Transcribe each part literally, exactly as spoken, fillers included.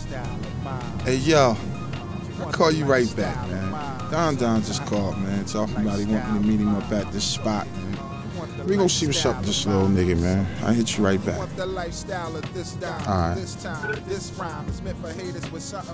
Hey, yo, I'll call you right back, man. Don Don just called, man, talking about he wanting to meet him up at this spot, man. We gonna see what's up with this little nigga, man. I'll hit you right back. All right.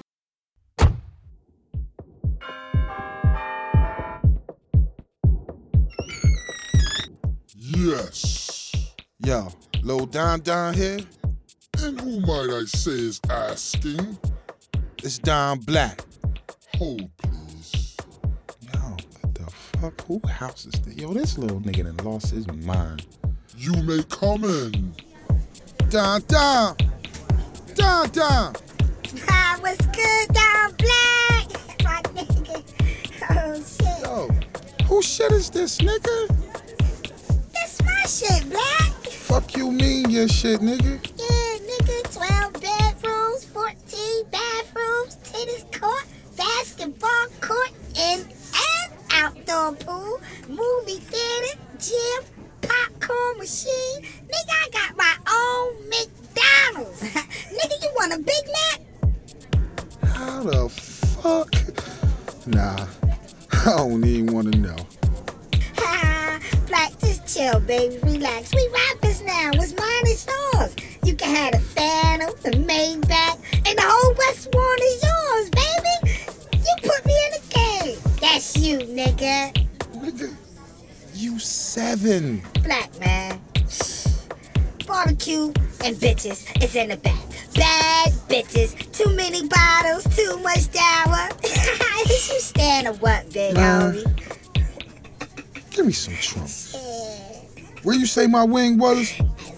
Yes. Yo, Lil Don Don here? And who might I say is asking? It's Don Black. Hold, please. Yo, what the fuck? Who house is this? Yo, this little nigga done lost his mind. You may come in. Don Don! Don Don! Hi, what's good, Don Black? My nigga. Oh, shit. Yo, who shit is this, nigga? That's my shit, Black. Fuck you mean your shit, nigga? Yeah, nigga, twelve bedrooms, fourteen bathrooms, tennis court, basketball court, and an outdoor pool, movie theater, gym, popcorn machine. Nigga, I got my own McDonald's. Nigga, you want a Big Mac? How the fuck? Nah, I don't even want to know. Black, just chill, baby, relax. We rappers now. What's mine is yours. You can have the Phantom, the Maybach, and the whole West Warren is yours, baby. You put me in the game. That's you, nigga. Nigga, you seven. Black, man. Barbecue and bitches is in the back. Bad bitches, too many bottles, too much dower. Is you stand or what, big Nah. homie? Give me some trunks. Yeah. Where you say my wing was?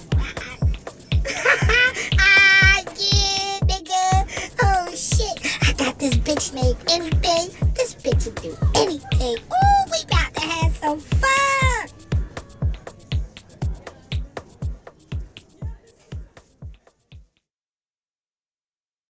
Ah, yeah, nigga. Oh, shit. I got this bitch named Anything. This bitch will do anything. Ooh, we